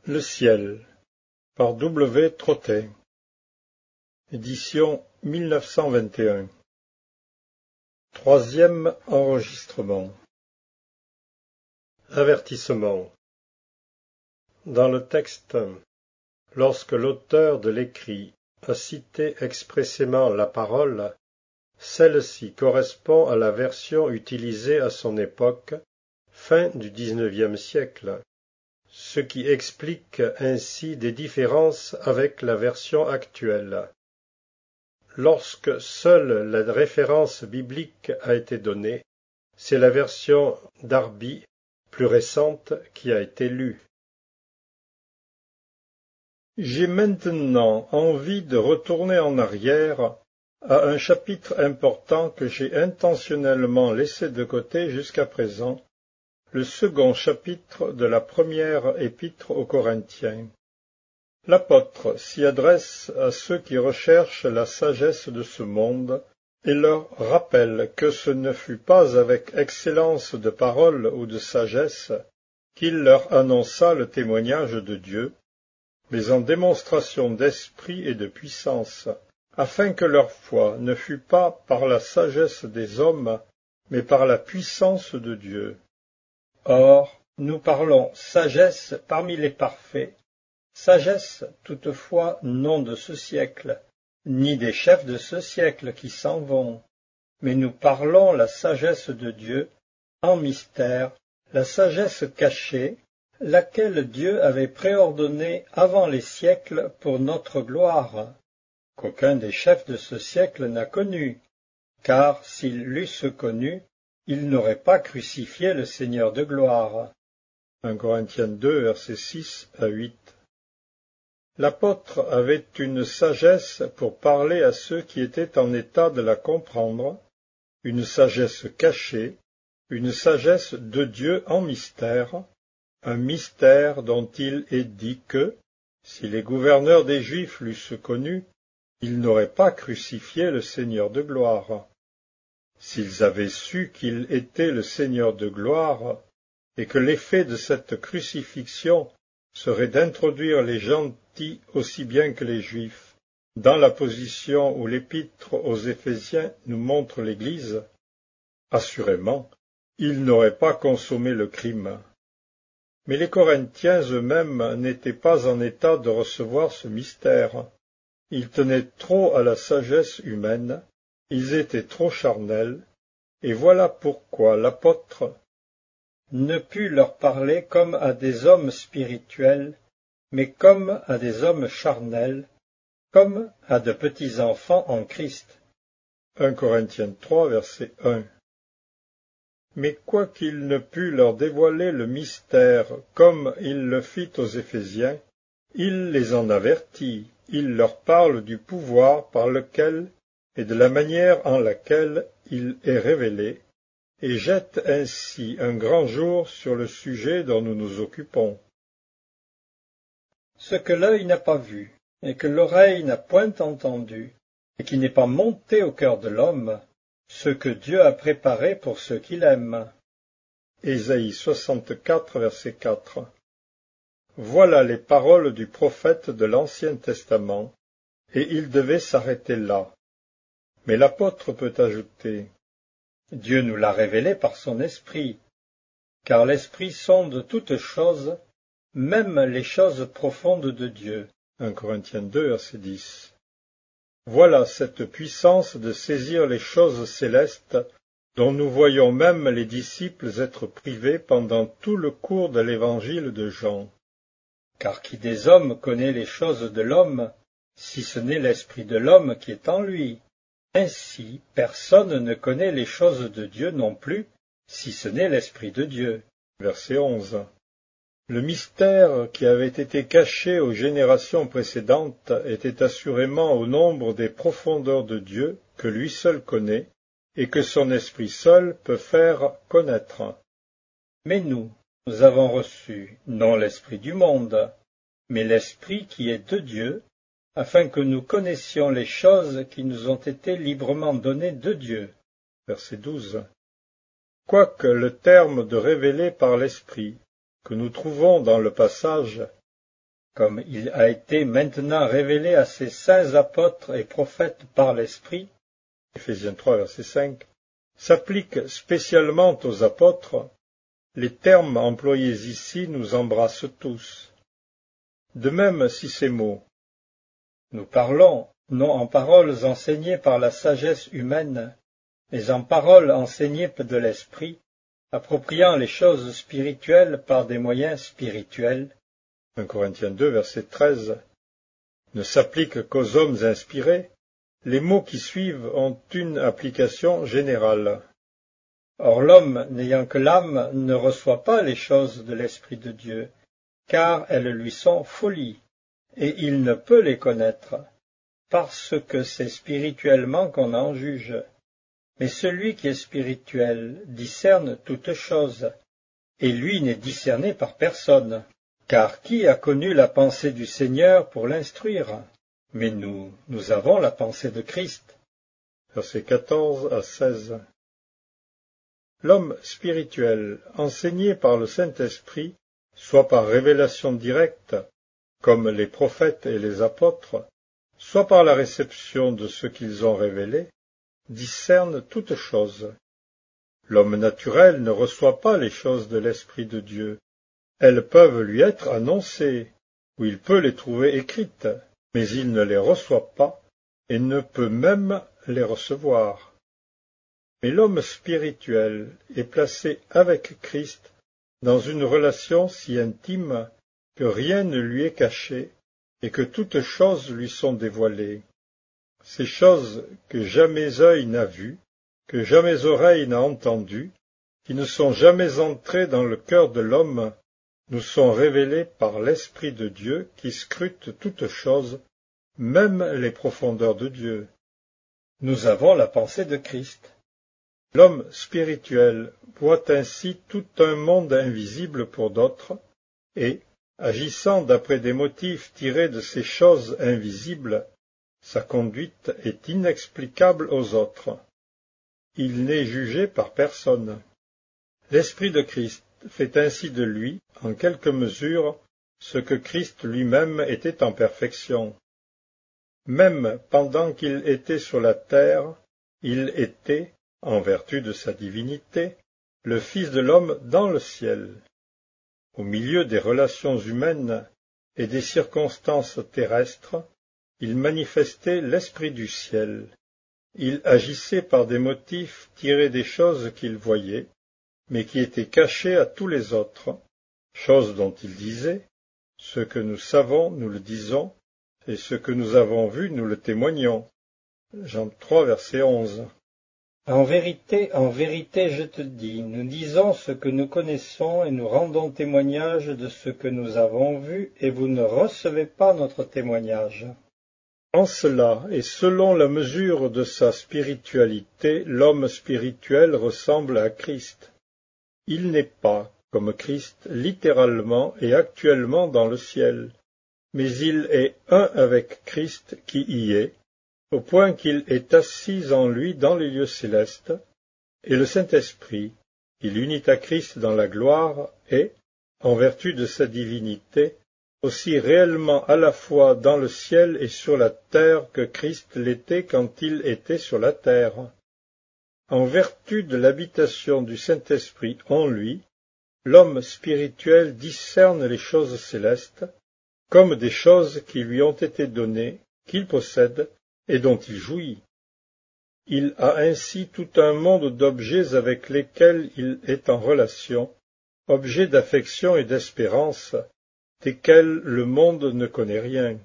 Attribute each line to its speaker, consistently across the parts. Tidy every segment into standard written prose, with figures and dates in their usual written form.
Speaker 1: Le ciel, par W. Trottet. Édition 1921. Troisième enregistrement. Avertissement. Dans le texte, lorsque l'auteur de l'écrit a cité expressément la parole, celle-ci correspond à la version utilisée à son époque, fin du XIXe siècle, ce qui explique ainsi des différences avec la version actuelle. Lorsque seule la référence biblique a été donnée, c'est la version Darby, plus récente, qui a été lue. J'ai maintenant envie de retourner en arrière à un chapitre important que j'ai intentionnellement laissé de côté jusqu'à présent, le second chapitre de la première épître aux Corinthiens. L'apôtre s'y adresse à ceux qui recherchent la sagesse de ce monde et leur rappelle que ce ne fut pas avec excellence de parole ou de sagesse qu'il leur annonça le témoignage de Dieu, mais en démonstration d'esprit et de puissance, afin que leur foi ne fût pas par la sagesse des hommes, mais par la puissance de Dieu. Or, nous parlons sagesse parmi les parfaits, sagesse toutefois non de ce siècle, ni des chefs de ce siècle qui s'en vont, mais nous parlons la sagesse de Dieu en mystère, la sagesse cachée, laquelle Dieu avait préordonnée avant les siècles pour notre gloire, qu'aucun des chefs de ce siècle n'a connue, car s'ils l'eussent connue, ils n'auraient pas crucifié le Seigneur de gloire. 1 Corinthiens 2, versets 6 à 8. L'apôtre avait une sagesse pour parler à ceux qui étaient en état de la comprendre, une sagesse cachée, une sagesse de Dieu en mystère, un mystère dont il est dit que, si les gouverneurs des Juifs l'eussent connu, ils n'auraient pas crucifié le Seigneur de gloire. S'ils avaient su qu'il était le Seigneur de gloire, et que l'effet de cette crucifixion serait d'introduire les gentils aussi bien que les Juifs dans la position où l'épître aux Éphésiens nous montre l'Église, assurément, ils n'auraient pas consommé le crime. Mais les Corinthiens eux-mêmes n'étaient pas en état de recevoir ce mystère. Ils tenaient trop à la sagesse humaine, ils étaient trop charnels, et voilà pourquoi l'apôtre ne put leur parler comme à des hommes spirituels, mais comme à des hommes charnels, comme à de petits enfants en Christ. 1 Corinthiens 3, verset 1. Mais quoiqu'il ne put leur dévoiler le mystère comme il le fit aux Éphésiens, il les en avertit, il leur parle du pouvoir par lequel et de la manière en laquelle il est révélé, et jette ainsi un grand jour sur le sujet dont nous nous occupons. Ce que l'œil n'a pas vu, et que l'oreille n'a point entendu, et qui n'est pas monté au cœur de l'homme, ce que Dieu a préparé pour ceux qui l'aiment. Ésaïe 64, verset 4. Voilà les paroles du prophète de l'Ancien Testament, et il devait s'arrêter là. Mais l'apôtre peut ajouter: Dieu nous l'a révélé par son esprit, car l'esprit sonde toutes choses, même les choses profondes de Dieu. 1 Corinthiens 2, verset 10. Voilà cette puissance de saisir les choses célestes dont nous voyons même les disciples être privés pendant tout le cours de l'évangile de Jean. Car qui des hommes connaît les choses de l'homme, si ce n'est l'esprit de l'homme qui est en lui? Ainsi, personne ne connaît les choses de Dieu non plus, si ce n'est l'Esprit de Dieu. Verset 11. Le mystère qui avait été caché aux générations précédentes était assurément au nombre des profondeurs de Dieu que lui seul connaît, et que son Esprit seul peut faire connaître. Mais nous avons reçu non l'Esprit du monde, mais l'Esprit qui est de Dieu, afin que nous connaissions les choses qui nous ont été librement données de Dieu. Verset 12. Quoique le terme de révéler par l'Esprit, que nous trouvons dans le passage, comme il a été maintenant révélé à ses saints apôtres et prophètes par l'Esprit, Éphésiens 3, verset 5, s'applique spécialement aux apôtres, les termes employés ici nous embrassent tous. De même, si ces mots « Nous parlons non en paroles enseignées par la sagesse humaine, mais en paroles enseignées de l'Esprit, appropriant les choses spirituelles par des moyens spirituels. » 1 Corinthiens 2, verset 13, ne s'appliquent qu'aux hommes inspirés, les mots qui suivent ont une application générale. Or l'homme n'ayant que l'âme ne reçoit pas les choses de l'Esprit de Dieu, car elles lui sont folie, et il ne peut les connaître, parce que c'est spirituellement qu'on en juge. Mais celui qui est spirituel discerne toutes choses, et lui n'est discerné par personne. Car qui a connu la pensée du Seigneur pour l'instruire? Mais nous avons la pensée de Christ. Versets 14 à 16. L'homme spirituel, enseigné par le Saint-Esprit, soit par révélation directe, comme les prophètes et les apôtres, soit par la réception de ce qu'ils ont révélé, discerne toutes choses. L'homme naturel ne reçoit pas les choses de l'Esprit de Dieu. Elles peuvent lui être annoncées, ou il peut les trouver écrites, mais il ne les reçoit pas et ne peut même les recevoir. Mais l'homme spirituel est placé avec Christ dans une relation si intime que rien ne lui est caché et que toutes choses lui sont dévoilées. Ces choses que jamais œil n'a vues, que jamais oreille n'a entendues, qui ne sont jamais entrées dans le cœur de l'homme, nous sont révélées par l'Esprit de Dieu qui scrute toutes choses, même les profondeurs de Dieu. Nous avons la pensée de Christ. L'homme spirituel voit ainsi tout un monde invisible pour d'autres, et, agissant d'après des motifs tirés de ces choses invisibles, sa conduite est inexplicable aux autres. Il n'est jugé par personne. L'Esprit de Christ fait ainsi de lui, en quelque mesure, ce que Christ lui-même était en perfection. Même pendant qu'il était sur la terre, il était, en vertu de sa divinité, le Fils de l'homme dans le ciel. Au milieu des relations humaines et des circonstances terrestres, il manifestait l'Esprit du ciel. Il agissait par des motifs tirés des choses qu'il voyait, mais qui étaient cachés à tous les autres, choses dont il disait, « Ce que nous savons, nous le disons, et ce que nous avons vu, nous le témoignons. » Jean 3, verset 11. En vérité, je te dis, nous disons ce que nous connaissons et nous rendons témoignage de ce que nous avons vu, et vous ne recevez pas notre témoignage. En cela, et selon la mesure de sa spiritualité, l'homme spirituel ressemble à Christ. Il n'est pas, comme Christ, littéralement et actuellement dans le ciel, mais il est un avec Christ qui y est, au point qu'il est assis en lui dans les lieux célestes, et le Saint-Esprit, qui l'unit à Christ dans la gloire, est, en vertu de sa divinité, aussi réellement à la fois dans le ciel et sur la terre que Christ l'était quand il était sur la terre. En vertu de l'habitation du Saint-Esprit en lui, l'homme spirituel discerne les choses célestes, comme des choses qui lui ont été données, qu'il possède et dont il jouit. Il a ainsi tout un monde d'objets avec lesquels il est en relation, objets d'affection et d'espérance, desquels le monde ne connaît rien.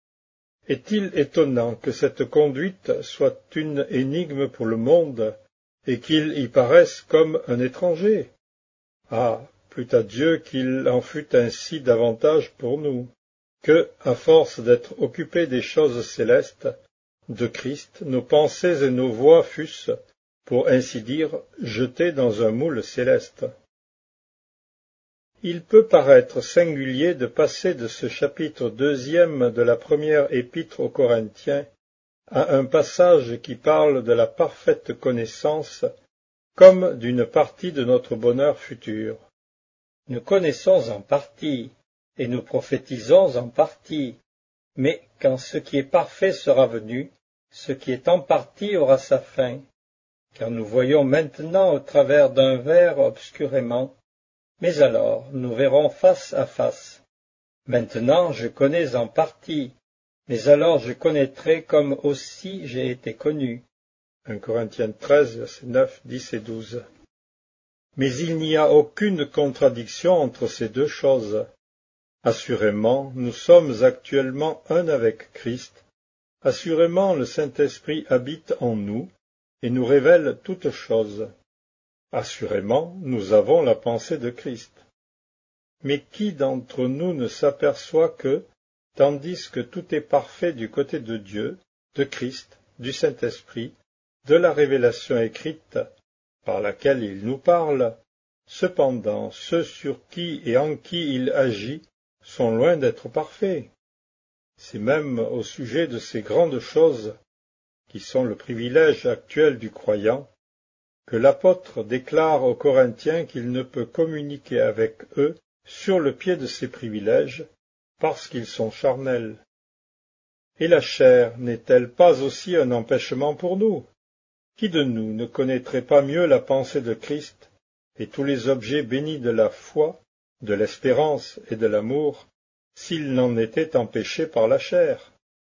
Speaker 1: Est-il étonnant que cette conduite soit une énigme pour le monde, et qu'il y paraisse comme un étranger? Ah, plût à Dieu qu'il en fût ainsi davantage pour nous, que, à force d'être occupés des choses célestes, de Christ, nos pensées et nos voix fussent, pour ainsi dire, jetées dans un moule céleste. Il peut paraître singulier de passer de ce chapitre 2 de la première épître aux Corinthiens à un passage qui parle de la parfaite connaissance comme d'une partie de notre bonheur futur. Nous connaissons en partie,
Speaker 2: et nous prophétisons en partie. Mais quand ce qui est parfait sera venu, ce qui est en partie aura sa fin. Car nous voyons maintenant au travers d'un verre obscurément, mais alors nous verrons face à face. Maintenant je connais en partie, mais alors je connaîtrai comme aussi j'ai été connu.
Speaker 1: 1 Corinthiens 13, versets 9, 10 et 12. Mais il n'y a aucune contradiction entre ces deux choses. Assurément, nous sommes actuellement un avec Christ. Assurément, le Saint-Esprit habite en nous et nous révèle toutes choses. Assurément, nous avons la pensée de Christ. Mais qui d'entre nous ne s'aperçoit que, tandis que tout est parfait du côté de Dieu, de Christ, du Saint-Esprit, de la révélation écrite, par laquelle il nous parle, cependant ceux sur qui et en qui il agit sont loin d'être parfaits. C'est même au sujet de ces grandes choses, qui sont le privilège actuel du croyant, que l'apôtre déclare aux Corinthiens qu'il ne peut communiquer avec eux sur le pied de ces privilèges, parce qu'ils sont charnels. Et la chair n'est-elle pas aussi un empêchement pour nous? Qui de nous ne connaîtrait pas mieux la pensée de Christ et tous les objets bénis de la foi, de l'espérance et de l'amour, s'il n'en était empêché par la chair?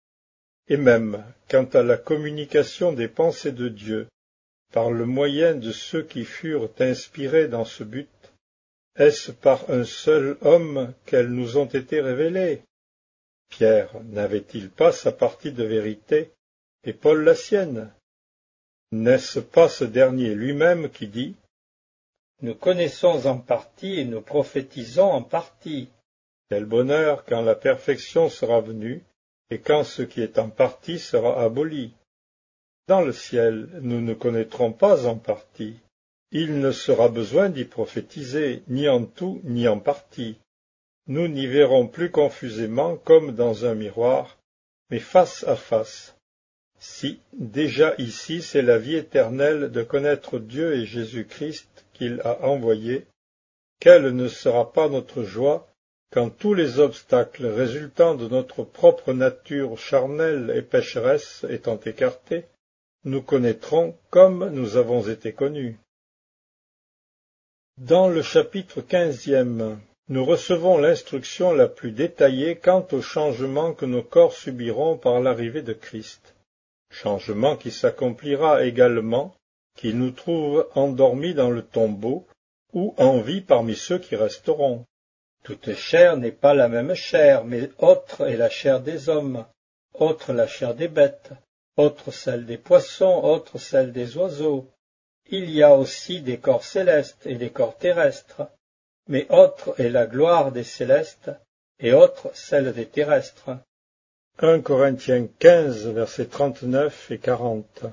Speaker 1: Et même, quant à la communication des pensées de Dieu, par le moyen de ceux qui furent inspirés dans ce but, est-ce par un seul homme qu'elles nous ont été révélées? Pierre n'avait-il pas sa partie de vérité, et Paul la sienne? N'est-ce pas ce dernier lui-même qui dit «
Speaker 2: Nous connaissons en partie et nous prophétisons en partie. »
Speaker 1: Quel bonheur quand la perfection sera venue et quand ce qui est en partie sera aboli. Dans le ciel, nous ne connaîtrons pas en partie. Il ne sera besoin d'y prophétiser, ni en tout, ni en partie. Nous n'y verrons plus confusément comme dans un miroir, mais face à face. Si, déjà ici, c'est la vie éternelle de connaître Dieu et Jésus-Christ qu'il a envoyé, quelle ne sera pas notre joie quand tous les obstacles résultant de notre propre nature charnelle et pécheresse étant écartés, nous connaîtrons comme nous avons été connus. Dans le chapitre 15e, nous recevons l'instruction la plus détaillée quant au changement que nos corps subiront par l'arrivée de Christ. Changement qui s'accomplira également, qui nous trouve endormis dans le tombeau, ou en vie parmi ceux qui resteront.
Speaker 2: Toute chair n'est pas la même chair, mais autre est la chair des hommes, autre la chair des bêtes, autre celle des poissons, autre celle des oiseaux. Il y a aussi des corps célestes et des corps terrestres, mais autre est la gloire des célestes, et autre celle des terrestres.
Speaker 1: 1 Corinthiens 15, versets 39 et 40.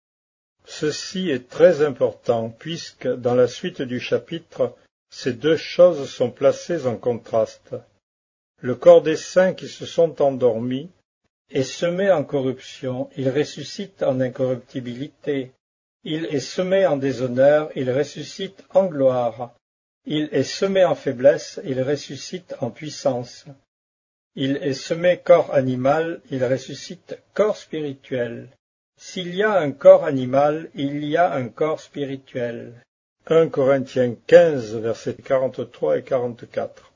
Speaker 1: Ceci est très important, puisque, dans la suite du chapitre, ces deux choses sont placées en contraste. Le corps des saints qui se sont endormis
Speaker 2: est semé en corruption, il ressuscite en incorruptibilité. Il est semé en déshonneur, il ressuscite en gloire. Il est semé en faiblesse, il ressuscite en puissance. Il est semé corps animal, il ressuscite corps spirituel. S'il y a un corps animal, il y a un corps spirituel.
Speaker 1: 1 Corinthiens 15, versets 43 et 44.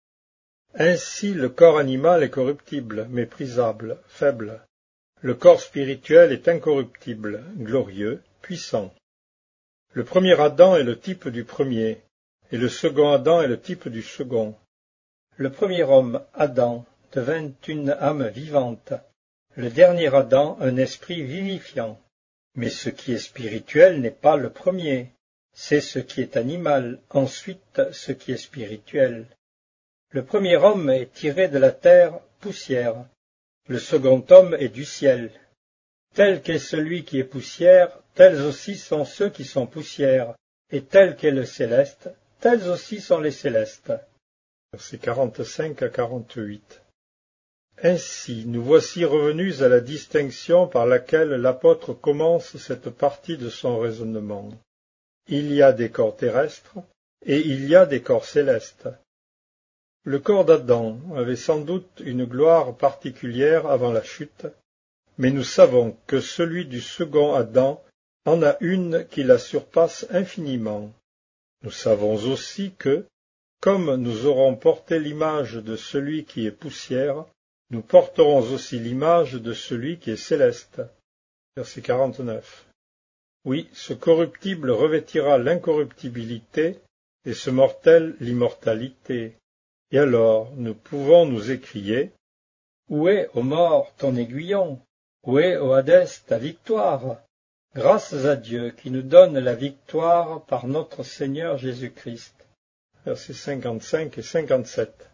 Speaker 1: Ainsi le corps animal est corruptible, méprisable, faible. Le corps spirituel est incorruptible, glorieux, puissant. Le premier Adam est le type du premier, et le second Adam est le type du second.
Speaker 2: Le premier homme, Adam, devint une âme vivante. Le dernier Adam, un esprit vivifiant. Mais ce qui est spirituel n'est pas le premier. C'est ce qui est animal, ensuite ce qui est spirituel. Le premier homme est tiré de la terre, poussière. Le second homme est du ciel. Tel qu'est celui qui est poussière, tels aussi sont ceux qui sont poussière. Et tel qu'est le céleste, tels aussi sont les célestes.
Speaker 1: Versets 45 à 48. Ainsi, nous voici revenus à la distinction par laquelle l'apôtre commence cette partie de son raisonnement. Il y a des corps terrestres et il y a des corps célestes. Le corps d'Adam avait sans doute une gloire particulière avant la chute, mais nous savons que celui du second Adam en a une qui la surpasse infiniment. Nous savons aussi que, comme nous aurons porté l'image de celui qui est poussière, nous porterons aussi l'image de celui qui est céleste. Verset 49. Oui, ce corruptible revêtira l'incorruptibilité, et ce mortel l'immortalité. Et alors nous pouvons nous écrier:
Speaker 2: Où est, ô mort, ton aiguillon? Où est, ô Hadès, ta victoire? Grâce à Dieu qui nous donne la victoire par notre Seigneur Jésus-Christ.
Speaker 1: Versets 55 et 57.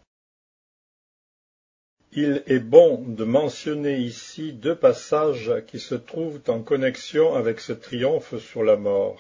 Speaker 1: Il est bon de mentionner ici deux passages qui se trouvent en connexion avec ce triomphe sur la mort.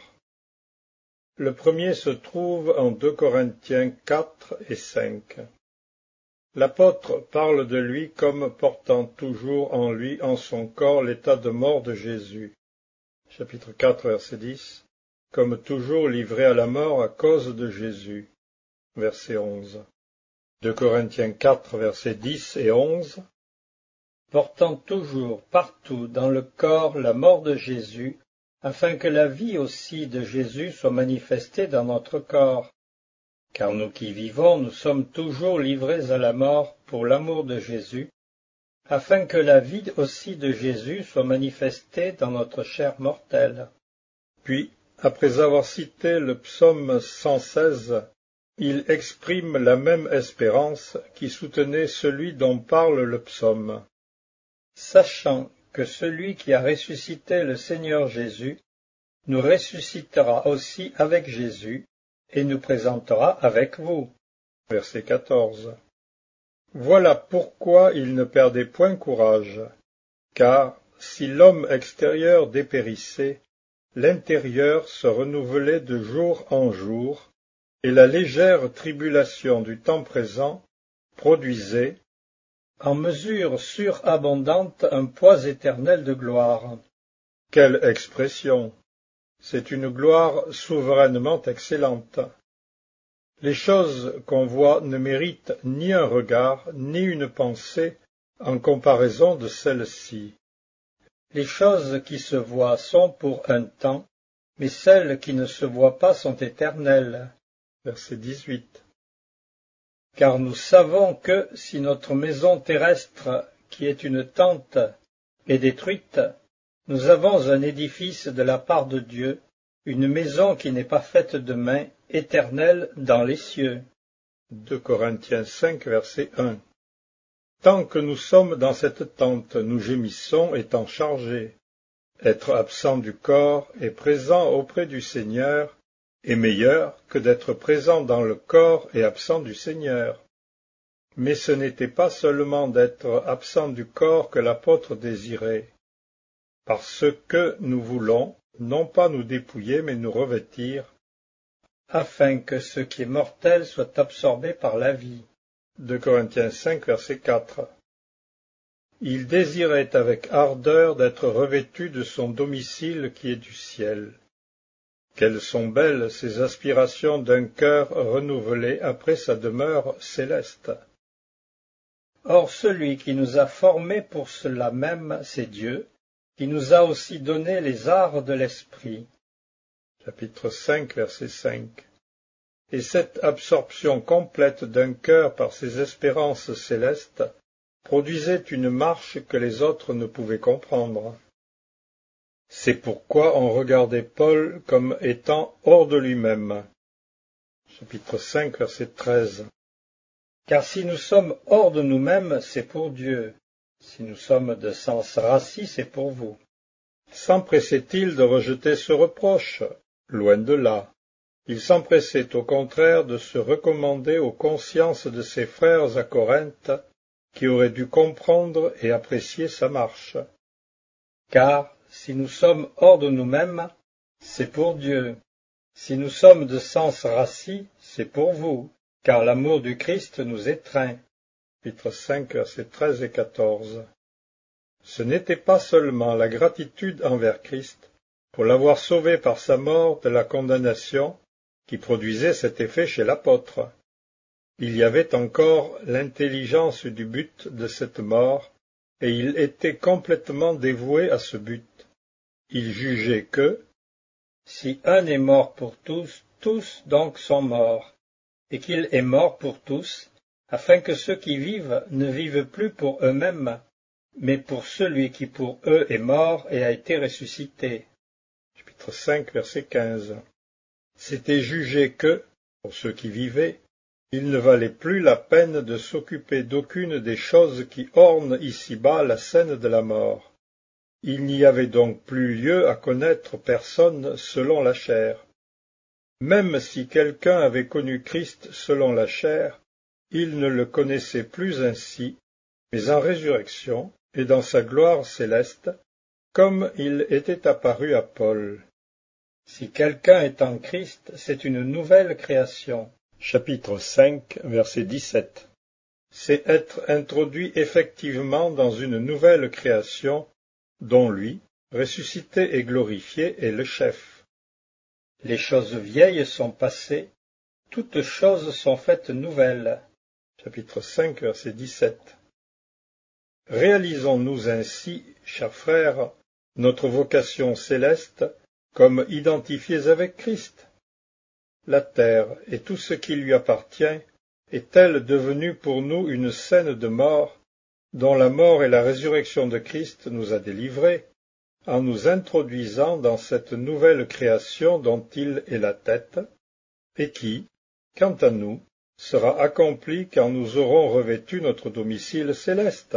Speaker 1: Le premier se trouve en 2 Corinthiens 4 et 5. L'apôtre parle de lui comme portant toujours en lui, en son corps, l'état de mort de Jésus. Chapitre 4, verset 10. Comme toujours livré à la mort à cause de Jésus. Verset 11. 2 Corinthiens 4, versets 10 et 11.
Speaker 2: Portant toujours partout dans le corps la mort de Jésus, afin que la vie aussi de Jésus soit manifestée dans notre corps. Car nous qui vivons, nous sommes toujours livrés à la mort pour l'amour de Jésus, afin que la vie aussi de Jésus soit manifestée dans notre chair mortelle.
Speaker 1: Puis, après avoir cité le psaume 116, il exprime la même espérance qui soutenait celui dont parle le psaume.
Speaker 2: Sachant que celui qui a ressuscité le Seigneur Jésus nous ressuscitera aussi avec Jésus et nous présentera avec vous.
Speaker 1: Verset 14. Voilà pourquoi il ne perdait point courage, car si l'homme extérieur dépérissait, l'intérieur se renouvelait de jour en jour, et la légère tribulation du temps présent produisait,
Speaker 2: en mesure surabondante, un poids éternel de gloire.
Speaker 1: Quelle expression! C'est une gloire souverainement excellente. Les choses qu'on voit ne méritent ni un regard, ni une pensée en comparaison de celles-ci.
Speaker 2: Les choses qui se voient sont pour un temps, mais celles qui ne se voient pas sont éternelles.
Speaker 1: Verset 18.
Speaker 2: Car nous savons que si notre maison terrestre, qui est une tente, est détruite, nous avons un édifice de la part de Dieu, une maison qui n'est pas faite de main, éternelle dans les cieux.
Speaker 1: 2 Corinthiens 5, verset 1. Tant que nous sommes dans cette tente, nous gémissons étant chargés. Être absent du corps et présent auprès du Seigneur est meilleur que d'être présent dans le corps et absent du Seigneur. Mais ce n'était pas seulement d'être absent du corps que l'apôtre désirait, parce que nous voulons, non pas nous dépouiller, mais nous revêtir,
Speaker 2: afin que ce qui est mortel soit absorbé par la vie.
Speaker 1: 2 Corinthiens 5, verset 4. Il désirait avec ardeur d'être revêtu de son domicile qui est du ciel. Quelles sont belles ces aspirations d'un cœur renouvelé après sa demeure céleste.
Speaker 2: Or celui qui nous a formés pour cela même, c'est Dieu, qui nous a aussi donné les arts de l'esprit.
Speaker 1: Chapitre 5, verset 5. Et cette absorption complète d'un cœur par ses espérances célestes produisait une marche que les autres ne pouvaient comprendre. C'est pourquoi on regardait Paul comme étant hors de lui-même. Chapitre 5, verset 13.
Speaker 2: Car si nous sommes hors de nous-mêmes, c'est pour Dieu. Si nous sommes de sens rassis, c'est pour vous.
Speaker 1: S'empressait-il de rejeter ce reproche? Loin de là. Il s'empressait au contraire de se recommander aux consciences de ses frères à Corinthe, qui auraient dû comprendre et apprécier sa marche.
Speaker 2: Car si nous sommes hors de nous-mêmes, c'est pour Dieu. Si nous sommes de sens rassis, c'est pour vous, car l'amour du Christ nous étreint.
Speaker 1: Chapitre 5, versets 13 et 14. Ce n'était pas seulement la gratitude envers Christ, pour l'avoir sauvé par sa mort de la condamnation, qui produisait cet effet chez l'apôtre. il y avait encore l'intelligence du but de cette mort, et il était complètement dévoué à ce but. Il jugeait que,
Speaker 2: si un est mort pour tous, tous donc sont morts, et qu'il est mort pour tous, afin que ceux qui vivent ne vivent plus pour eux-mêmes, mais pour celui qui pour eux est mort et a été ressuscité.
Speaker 1: Chapitre 5, verset 15. C'était jugé que, pour ceux qui vivaient, il ne valait plus la peine de s'occuper d'aucune des choses qui ornent ici-bas la scène de la mort. Il n'y avait donc plus lieu à connaître personne selon la chair. Même si quelqu'un avait connu Christ selon la chair, il ne le connaissait plus ainsi, mais en résurrection et dans sa gloire céleste, comme il était apparu à Paul.
Speaker 2: Si quelqu'un est en Christ, c'est une nouvelle création.
Speaker 1: Chapitre 5, verset 17. C'est être introduit effectivement dans une nouvelle création, dont lui, ressuscité et glorifié, est le chef.
Speaker 2: Les choses vieilles sont passées, toutes choses sont faites nouvelles.
Speaker 1: Chapitre 5, verset 17. Réalisons-nous ainsi, chers frères, notre vocation céleste, comme identifiés avec Christ. La terre et tout ce qui lui appartient est-elle devenue pour nous une scène de mort, dont la mort et la résurrection de Christ nous a délivrés, en nous introduisant dans cette nouvelle création dont il est la tête, et qui, quant à nous, sera accomplie quand nous aurons revêtu notre domicile céleste.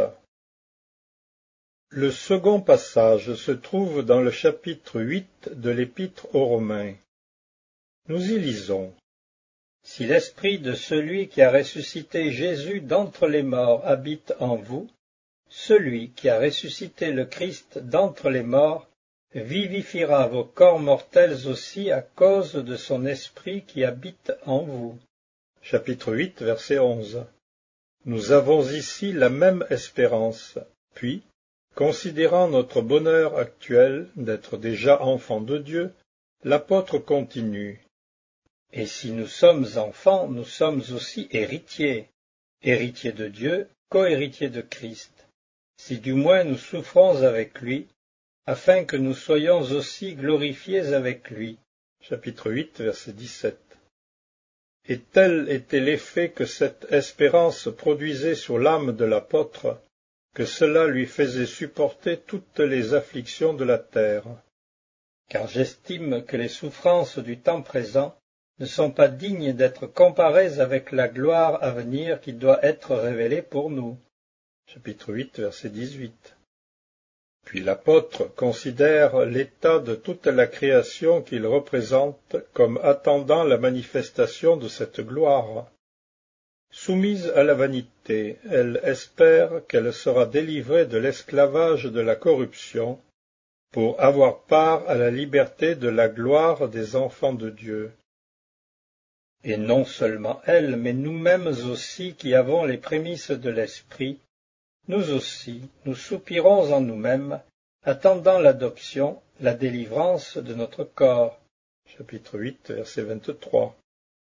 Speaker 1: Le second passage se trouve dans le chapitre 8 de l'Épître aux Romains. Nous y lisons.
Speaker 2: Si l'esprit de celui qui a ressuscité Jésus d'entre les morts habite en vous, celui qui a ressuscité le Christ d'entre les morts vivifiera vos corps mortels aussi à cause de son esprit qui habite en vous.
Speaker 1: Chapitre 8, verset 11. Nous avons ici la même espérance, puis, considérant notre bonheur actuel d'être déjà enfants de Dieu, l'apôtre continue.
Speaker 2: Et si nous sommes enfants, nous sommes aussi héritiers, héritiers de Dieu, co-héritiers de Christ, si du moins nous souffrons avec lui, afin que nous soyons aussi glorifiés avec lui.
Speaker 1: Chapitre 8, verset 17. Et tel était l'effet que cette espérance produisait sur l'âme de l'apôtre, que cela lui faisait supporter toutes les afflictions de la terre.
Speaker 2: Car j'estime que les souffrances du temps présent ne sont pas dignes d'être comparées avec la gloire à venir qui doit être révélée pour nous.
Speaker 1: Chapitre 8, verset 18. Puis l'apôtre considère l'état de toute la création qu'il représente comme attendant la manifestation de cette gloire. Soumise à la vanité, elle espère qu'elle sera délivrée de l'esclavage de la corruption pour avoir part à la liberté de la gloire des enfants de Dieu.
Speaker 2: Et non seulement elle, mais nous-mêmes aussi qui avons les prémices de l'Esprit, nous aussi, nous soupirons en nous-mêmes, attendant l'adoption, la délivrance de notre corps.
Speaker 1: Chapitre 8, verset 23.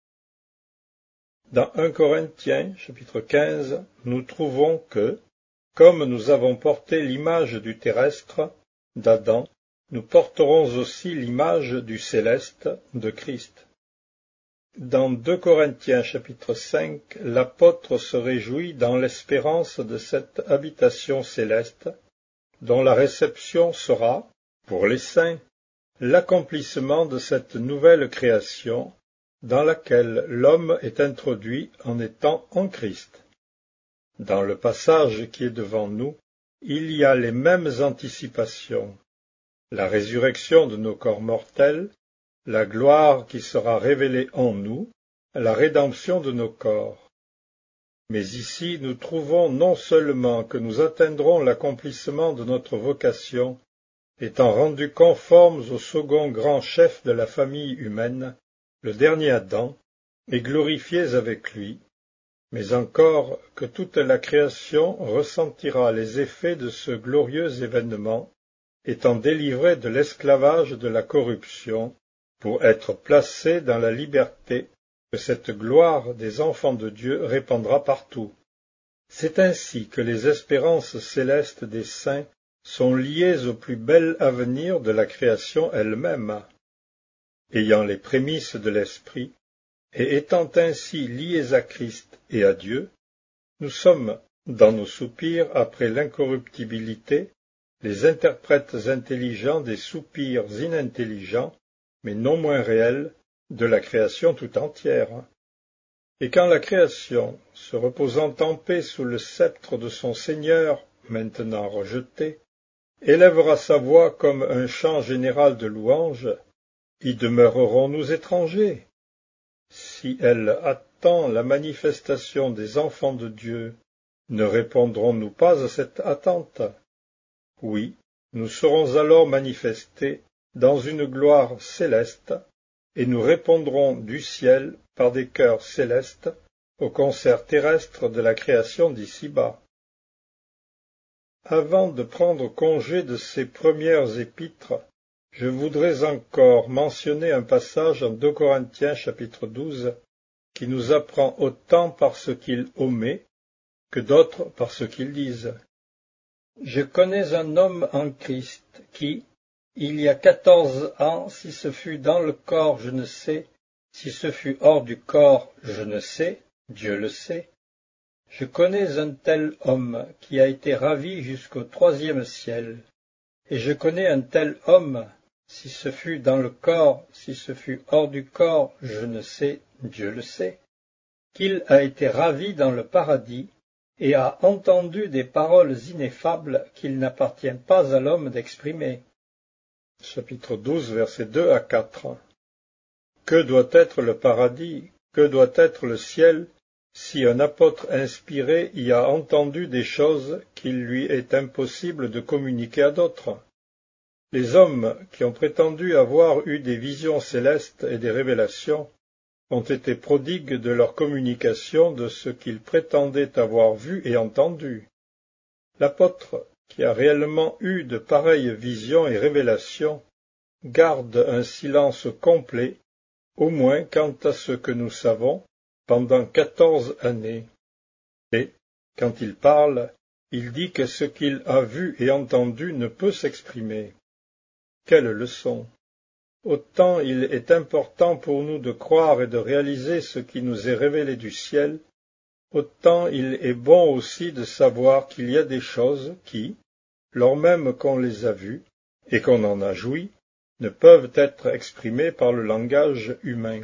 Speaker 1: Dans 1 Corinthiens, chapitre 15, nous trouvons que, comme nous avons porté l'image du terrestre, d'Adam, nous porterons aussi l'image du céleste, de Christ. Dans 2 Corinthiens, chapitre 5, l'apôtre se réjouit dans l'espérance de cette habitation céleste, dont la réception sera, pour les saints, l'accomplissement de cette nouvelle création, dans laquelle l'homme est introduit en étant en Christ. Dans le passage qui est devant nous, il y a les mêmes anticipations. La résurrection de nos corps mortels, la gloire qui sera révélée en nous, la rédemption de nos corps. Mais ici, nous trouvons non seulement que nous atteindrons l'accomplissement de notre vocation, étant rendus conformes au second grand chef de la famille humaine, le dernier Adam, et glorifiés avec lui, mais encore que toute la création ressentira les effets de ce glorieux événement, étant délivrée de l'esclavage de la corruption, pour être placée dans la liberté que cette gloire des enfants de Dieu répandra partout. C'est ainsi que les espérances célestes des saints sont liées au plus bel avenir de la création elle-même. Ayant les prémices de l'Esprit, et étant ainsi liés à Christ et à Dieu, nous sommes, dans nos soupirs après l'incorruptibilité, les interprètes intelligents des soupirs inintelligents, mais non moins réels, de la création tout entière. Et quand la création, se reposant en paix sous le sceptre de son Seigneur, maintenant rejeté, élèvera sa voix comme un chant général de louange, y demeurerons-nous étrangers? Si elle attend la manifestation des enfants de Dieu, ne répondrons-nous pas à cette attente? Oui, nous serons alors manifestés dans une gloire céleste, et nous répondrons du ciel par des chœurs célestes au concert terrestre de la création d'ici-bas. Avant de prendre congé de ces premières épîtres, je voudrais encore mentionner un passage en 2 Corinthiens chapitre 12 qui nous apprend autant par ce qu'il omet que d'autres par ce qu'ils disent.
Speaker 2: Je connais un homme en Christ qui, il y a 14 ans, si ce fut dans le corps, je ne sais, si ce fut hors du corps, je ne sais, Dieu le sait. Je connais un tel homme qui a été ravi jusqu'au 3e ciel, et je connais un tel homme, si ce fut dans le corps, si ce fut hors du corps, je ne sais, Dieu le sait, qu'il a été ravi dans le paradis, et a entendu des paroles ineffables qu'il n'appartient pas à l'homme d'exprimer.
Speaker 1: Chapitre 12, versets 2 à 4. Que doit être le paradis, que doit être le ciel, si un apôtre inspiré y a entendu des choses qu'il lui est impossible de communiquer à d'autres? Les hommes qui ont prétendu avoir eu des visions célestes et des révélations ont été prodigues de leur communication de ce qu'ils prétendaient avoir vu et entendu. L'apôtre, qui a réellement eu de pareilles visions et révélations, garde un silence complet, au moins quant à ce que nous savons, pendant 14 années. Et, quand il parle, il dit que ce qu'il a vu et entendu ne peut s'exprimer. Quelle leçon! Autant il est important pour nous de croire et de réaliser ce qui nous est révélé du ciel, autant il est bon aussi de savoir qu'il y a des choses qui, lors même qu'on les a vues et qu'on en a joui, ne peuvent être exprimées par le langage humain.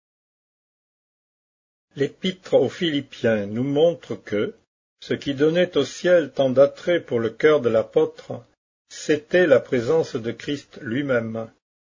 Speaker 1: L'épître aux Philippiens nous montre que, ce qui donnait au ciel tant d'attrait pour le cœur de l'apôtre, c'était la présence de Christ lui-même.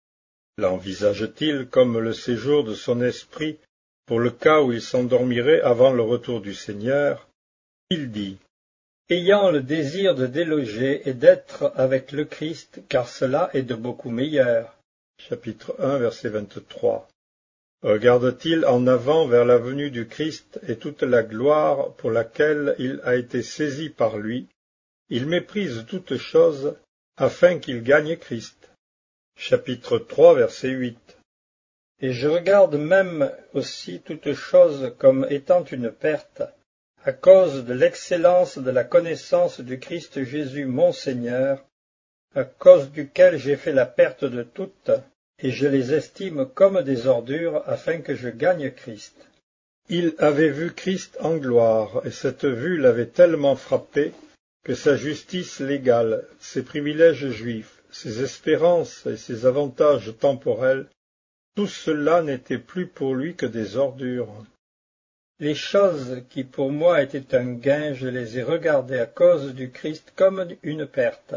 Speaker 1: L'envisage-t-il comme le séjour de son esprit pour le cas où il s'endormirait avant le retour du Seigneur? Il dit:
Speaker 2: ayant le désir de déloger et d'être avec le Christ, car cela est de beaucoup meilleur.
Speaker 1: Chapitre 1, verset 23. Regarde-t-il en avant vers la venue du Christ et toute la gloire pour laquelle il a été saisi par lui, il méprise toutes choses afin qu'il gagne Christ. Chapitre 3, verset 8.
Speaker 2: Et je regarde même aussi toutes choses comme étant une perte, à cause de l'excellence de la connaissance du Christ Jésus mon Seigneur, à cause duquel j'ai fait la perte de toutes, et je les estime comme des ordures afin que je gagne Christ.
Speaker 1: Il avait vu Christ en gloire, et cette vue l'avait tellement frappé que sa justice légale, ses privilèges juifs, ses espérances et ses avantages temporels, tout cela n'était plus pour lui que des ordures.
Speaker 2: Les choses qui pour moi étaient un gain, je les ai regardées à cause du Christ comme une perte.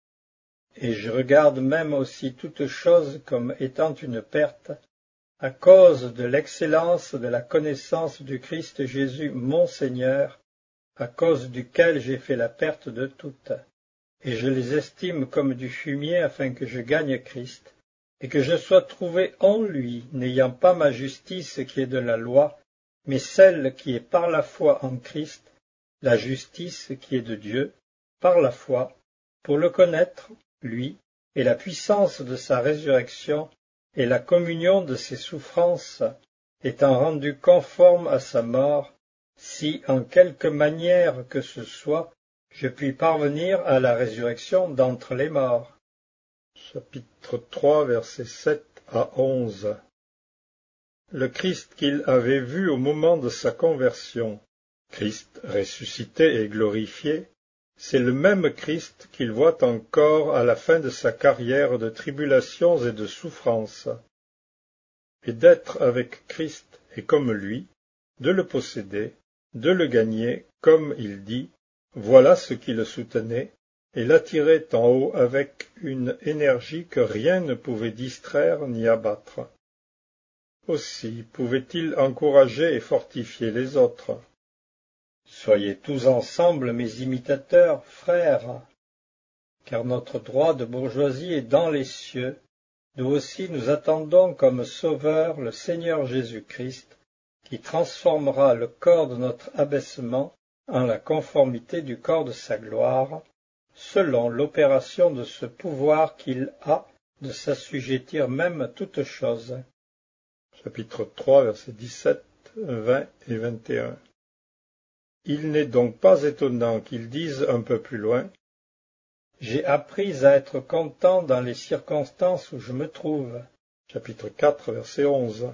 Speaker 2: Et je regarde même aussi toutes choses comme étant une perte, à cause de l'excellence de la connaissance du Christ Jésus mon Seigneur, à cause duquel j'ai fait la perte de toutes. Et je les estime comme du fumier afin que je gagne Christ, et que je sois trouvé en lui, n'ayant pas ma justice qui est de la loi, mais celle qui est par la foi en Christ, la justice qui est de Dieu, par la foi, pour le connaître, lui, et la puissance de sa résurrection, et la communion de ses souffrances, étant rendu conforme à sa mort, si en quelque manière que ce soit, je puis parvenir à la résurrection d'entre les morts.
Speaker 1: Chapitre 3, versets 7 à 11. Le Christ qu'il avait vu au moment de sa conversion, Christ ressuscité et glorifié, c'est le même Christ qu'il voit encore à la fin de sa carrière de tribulations et de souffrances. Et d'être avec Christ et comme lui, de le posséder, de le gagner, comme il dit, voilà ce qui le soutenait, et l'attirait en haut avec une énergie que rien ne pouvait distraire ni abattre. Aussi pouvait-il encourager et fortifier les autres.
Speaker 2: Soyez tous ensemble mes imitateurs, frères, car notre droit de bourgeoisie est dans les cieux. Nous aussi nous attendons comme Sauveur le Seigneur Jésus-Christ, qui transformera le corps de notre abaissement en la conformité du corps de sa gloire, selon l'opération de ce pouvoir qu'il a de s'assujettir même à toutes choses.
Speaker 1: Chapitre 3, versets 17, 20 et 21. Il n'est donc pas étonnant qu'ils disent un peu plus loin «
Speaker 2: J'ai appris à être content dans les circonstances où je me trouve. »
Speaker 1: Chapitre 4, verset 11.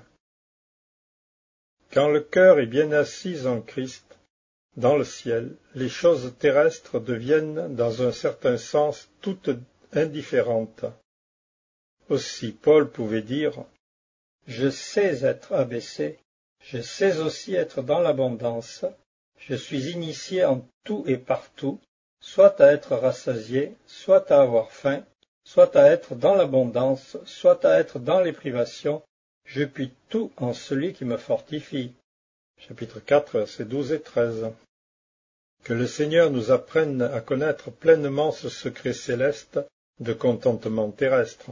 Speaker 1: Quand le cœur est bien assis en Christ, dans le ciel, les choses terrestres deviennent, dans un certain sens, toutes indifférentes. Aussi Paul pouvait dire «
Speaker 2: Je sais être abaissé, je sais aussi être dans l'abondance, je suis initié en tout et partout, soit à être rassasié, soit à avoir faim, soit à être dans l'abondance, soit à être dans les privations, je puis tout en celui qui me fortifie. »
Speaker 1: Chapitre 4, versets 12 et 13. Que le Seigneur nous apprenne à connaître pleinement ce secret céleste de contentement terrestre.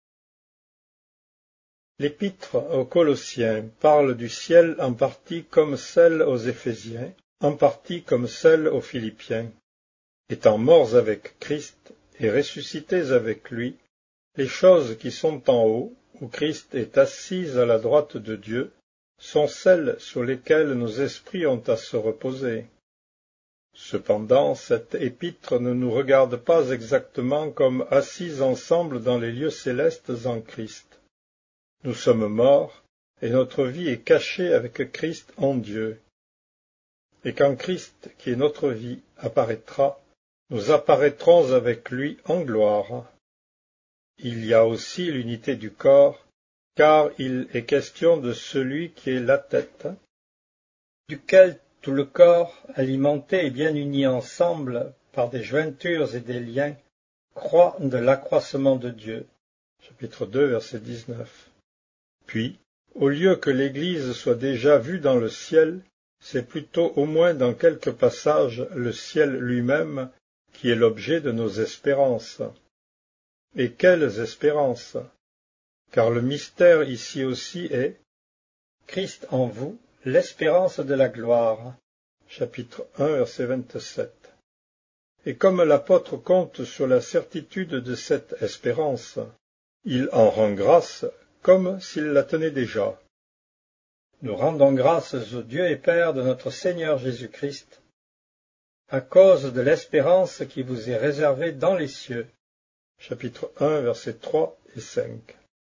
Speaker 1: L'épître aux Colossiens parle du ciel en partie comme celle aux Éphésiens, en partie comme celle aux Philippiens. Étant morts avec Christ et ressuscités avec lui, les choses qui sont en haut, où Christ est assis à la droite de Dieu, sont celles sur lesquelles nos esprits ont à se reposer. Cependant, cette épître ne nous regarde pas exactement comme assis ensemble dans les lieux célestes en Christ. Nous sommes morts, et notre vie est cachée avec Christ en Dieu. Et quand Christ, qui est notre vie, apparaîtra, nous apparaîtrons avec lui en gloire. Il y a aussi l'unité du corps, car il est question de celui qui est la tête, duquel tout le corps, alimenté et bien uni ensemble par des jointures et des liens, croît de l'accroissement de Dieu. Chapitre 2, verset 19. Puis, au lieu que l'Église soit déjà vue dans le ciel, c'est plutôt au moins dans quelques passages le ciel lui-même qui est l'objet de nos espérances. Et quelles espérances! Car le mystère ici aussi est
Speaker 2: Christ en vous, l'espérance de la gloire.
Speaker 1: Chapitre 1, verset 27. Et comme l'apôtre compte sur la certitude de cette espérance, il en rend grâce comme s'il la tenait déjà.
Speaker 2: Nous rendons grâces au Dieu et Père de notre Seigneur Jésus-Christ, à cause de l'espérance qui vous est réservée dans les cieux.
Speaker 1: Chapitre 1, versets 3 et 5.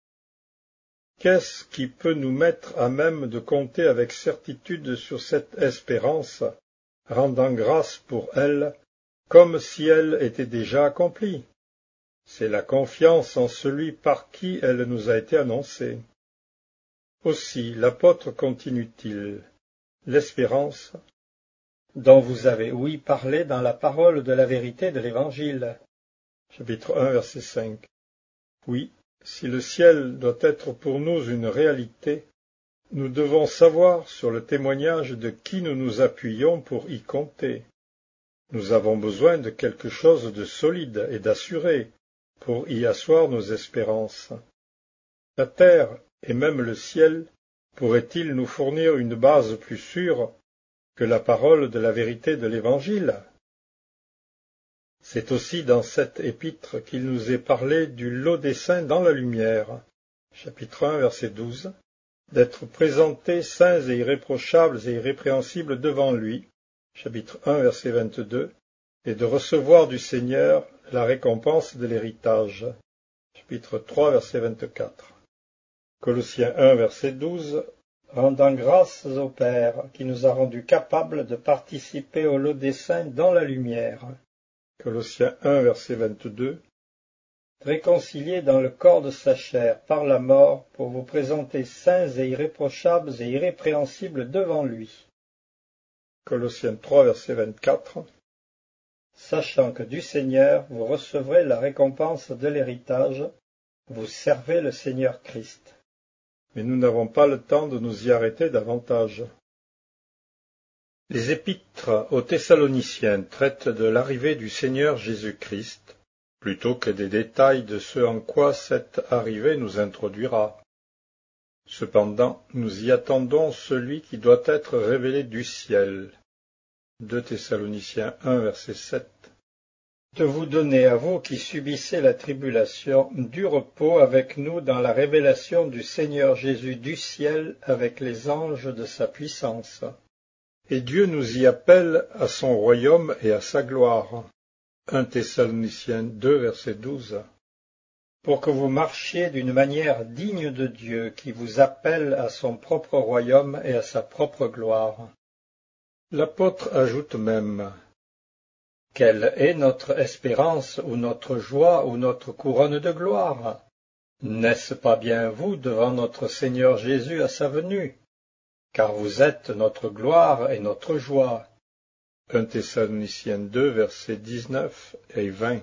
Speaker 1: Qu'est-ce qui peut nous mettre à même de compter avec certitude sur cette espérance, rendant grâce pour elle, comme si elle était déjà accomplie? C'est la confiance en celui par qui elle nous a été annoncée. Aussi, l'apôtre continue-t-il, l'espérance,
Speaker 2: dont vous avez ouï parler dans la parole de la vérité de l'Évangile.
Speaker 1: Chapitre 1, verset 5. Oui, si le ciel doit être pour nous une réalité, nous devons savoir sur le témoignage de qui nous nous appuyons pour y compter. Nous avons besoin de quelque chose de solide et d'assuré pour y asseoir nos espérances. La terre et même le ciel pourraient-ils nous fournir une base plus sûre que la parole de la vérité de l'Évangile? C'est aussi dans cette épître qu'il nous est parlé du lot des saints dans la lumière, chapitre 1, verset 12, d'être présentés saints et irréprochables et irrépréhensibles devant lui, chapitre 1, verset 22, et de recevoir du Seigneur la récompense de l'héritage, chapitre 3, verset 24. Colossiens 1, verset 12, rendant grâce au Père qui nous a rendus capables de participer au lot des saints dans la lumière. Colossiens 1, verset 22, réconciliés dans le corps de sa chair par la mort pour vous présenter saints et irréprochables et irrépréhensibles devant lui. Colossiens 3, verset 24, sachant que du Seigneur vous recevrez la récompense de l'héritage, vous servez le Seigneur Christ. Mais nous n'avons pas le temps de nous y arrêter davantage. Les épîtres aux Thessaloniciens traitent de l'arrivée du Seigneur Jésus-Christ, plutôt que des détails de ce en quoi cette arrivée nous introduira. Cependant, nous y attendons celui qui doit être révélé du ciel. 2 Thessaloniciens 1, verset 7. De vous donner à vous qui subissez la tribulation du repos avec nous dans la révélation du Seigneur Jésus du ciel avec les anges de sa puissance. Et Dieu nous y appelle à son royaume et à sa gloire. 1 Thessaloniciens 2, verset 12. Pour que vous marchiez d'une manière digne de Dieu qui vous appelle à son propre royaume et à sa propre gloire. L'apôtre ajoute même: quelle est notre espérance ou notre joie ou notre couronne de gloire? N'est-ce pas bien vous devant notre Seigneur Jésus à sa venue? Car vous êtes notre gloire et notre joie. 1 Thessaloniciens 2, versets 19 et 20.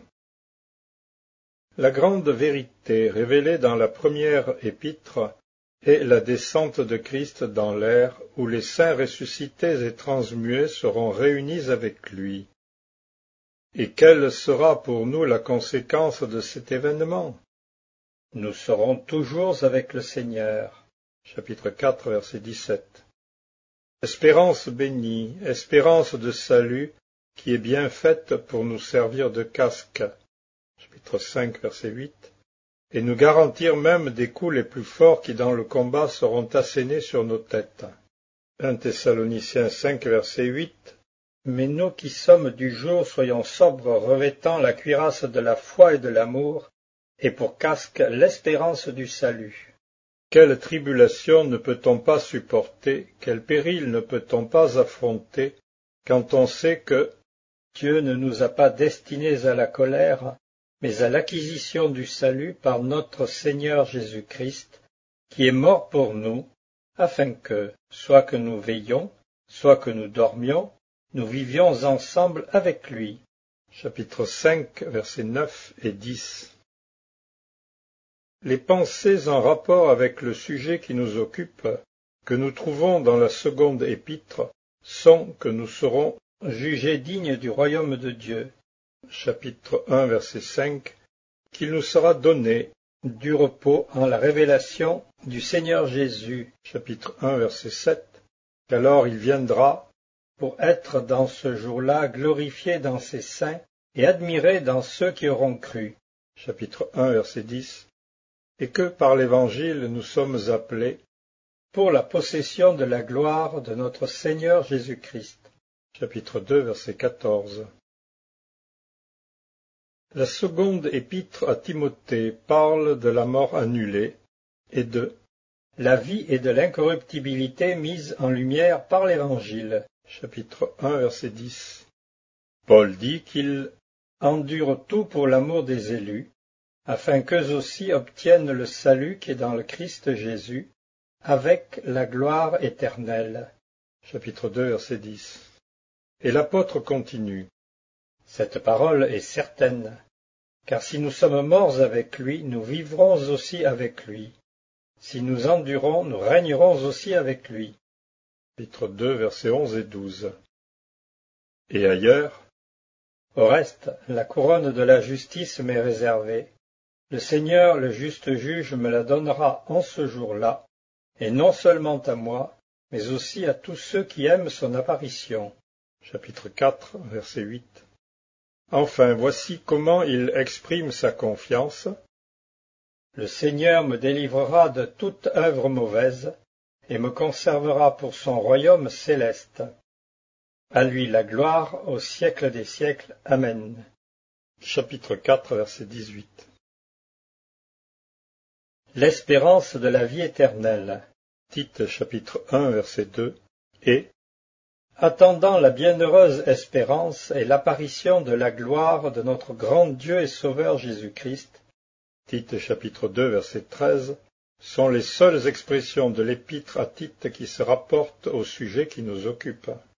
Speaker 1: La grande vérité révélée dans la première épître est la descente de Christ dans l'air où les saints ressuscités et transmués seront réunis avec lui. Et quelle sera pour nous la conséquence de cet événement? Nous serons toujours avec le Seigneur. Chapitre 4, verset 17. Espérance bénie, espérance de salut, qui est bien faite pour nous servir de casque. Chapitre 5, verset 8. Et nous garantir même des coups les plus forts qui dans le combat seront assénés sur nos têtes. 1 Thessaloniciens 5, verset 8. Mais nous qui sommes du jour, soyons sobres, revêtant la cuirasse de la foi et de l'amour, et pour casque l'espérance du salut. Quelle tribulation ne peut-on pas supporter, quel péril ne peut-on pas affronter, quand on sait que Dieu ne nous a pas destinés à la colère, mais à l'acquisition du salut par notre Seigneur Jésus-Christ, qui est mort pour nous, afin que, soit que nous veillions, soit que nous dormions, nous vivions ensemble avec lui. Chapitre 5, versets 9 et 10. Les pensées en rapport avec le sujet qui nous occupe, que nous trouvons dans la seconde épître, sont que nous serons jugés dignes du royaume de Dieu. Chapitre 1, verset 5, qu'il nous sera donné du repos en la révélation du Seigneur Jésus. Chapitre 1, verset 7, qu'alors il viendra pour être dans ce jour-là glorifié dans ses saints et admiré dans ceux qui auront cru. Chapitre 1, verset 10, et que par l'Évangile nous sommes appelés pour la possession de la gloire de notre Seigneur Jésus-Christ. Chapitre 2, verset 14. La seconde épître à Timothée parle de la mort annulée et de la vie et de l'incorruptibilité mise en lumière par l'Évangile. Chapitre 1, verset 10. Paul dit qu'il endure tout pour l'amour des élus, afin qu'eux aussi obtiennent le salut qui est dans le Christ Jésus, avec la gloire éternelle. Chapitre 2, verset 10. Et l'apôtre continue. Cette parole est certaine, car si nous sommes morts avec lui, nous vivrons aussi avec lui. Si nous endurons, nous régnerons aussi avec lui. Chapitre 2, versets 11 et 12. Et ailleurs, au reste, la couronne de la justice m'est réservée. Le Seigneur, le juste juge, me la donnera en ce jour-là, et non seulement à moi, mais aussi à tous ceux qui aiment son apparition. Chapitre 4, verset 8. Enfin, voici comment il exprime sa confiance. Le Seigneur me délivrera de toute œuvre mauvaise,
Speaker 2: et me conservera pour son royaume céleste. À lui la gloire au siècle des siècles. Amen.
Speaker 1: Chapitre 4, verset 18.
Speaker 2: L'espérance de la vie éternelle.
Speaker 1: Tite chapitre 1, verset 2. Et,
Speaker 2: attendant la bienheureuse espérance et l'apparition de la gloire de notre grand Dieu et Sauveur Jésus-Christ,
Speaker 1: Tite chapitre 2, verset 13, sont les seules expressions de l'épître à Tite qui se rapportent au sujet qui nous occupe.